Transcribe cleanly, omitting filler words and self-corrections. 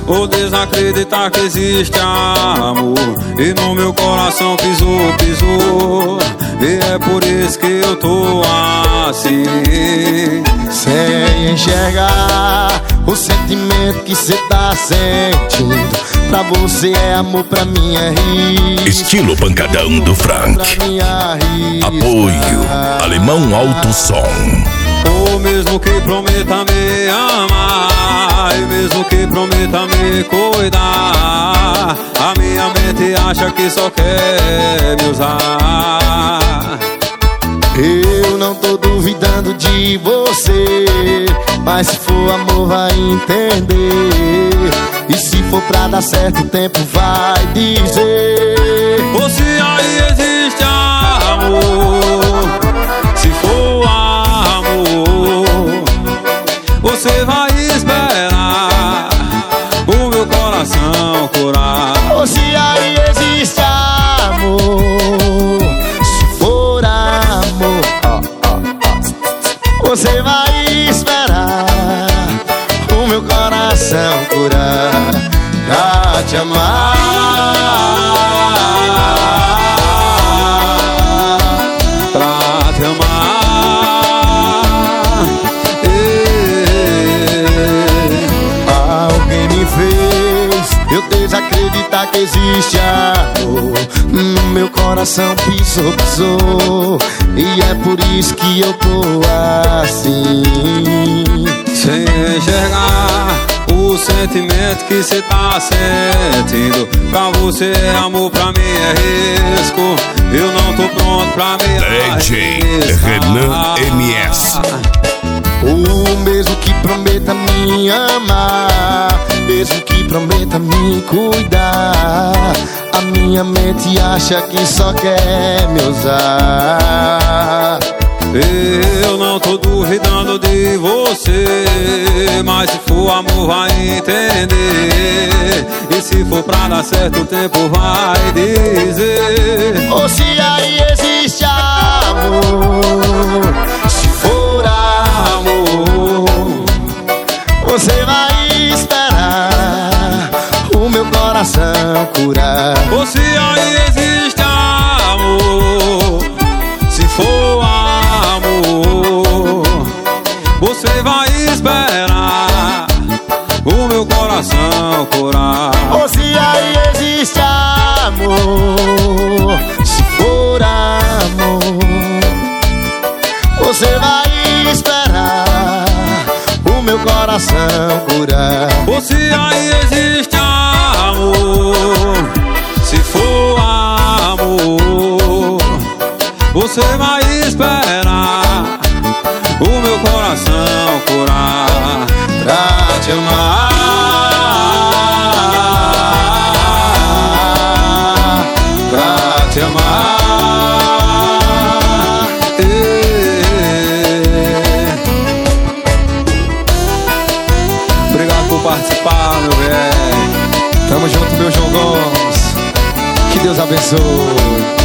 ou desacreditar que existe amor. E no meu coração pisou, pisou, e é por isso que eu tô assim. Sem enxergar o sentimento que cê tá sentindo. Pra você é amor, pra mim é risco. Estilo pancadão do Frank. Apoio Alemão Alto Som. Ou mesmo que prometa me amar, e mesmo que prometa me cuidar, a minha mente acha que só quer me usar. Eu não tô duvidando de você, mas se for amor vai entender. E se for pra dar certo o tempo vai dizer. Ou se aí existe amor, se for amor, você vai esperar o meu coração curar. Ou se aí existe amor, se for amor, você vai esperar o meu coração curar. Pra te amar, pra te amar. Alguém me fez eu desacreditar que existe amor. No meu coração pisou, pisou, e é por isso que eu tô assim. Sem enxergar o sentimento que cê tá sentindo. Pra você é amor, pra mim é risco. Eu não tô pronto pra me DJ arriscar. Renan MS. O mesmo que prometa me amar, mesmo que prometa me cuidar, a minha mente acha que só quer me usar. Eu não tô duvidando de você, mas se for amor vai entender. E se for pra dar certo o tempo vai dizer. Ou se aí existe amor, se for amor, você vai esperar o meu coração curar. Ou se aí existe amor, se for amor, você vai esperar o meu coração curar. Ou se aí existe amor, se for amor, você vai esperar o meu coração curar. Ou se aí existe amor, se for amor, você vai esperar o meu coração curar. Pra te amar, Pra te amar. Obrigado por participar, meu velho. tamo junto, meu João Gomes. Que Deus abençoe.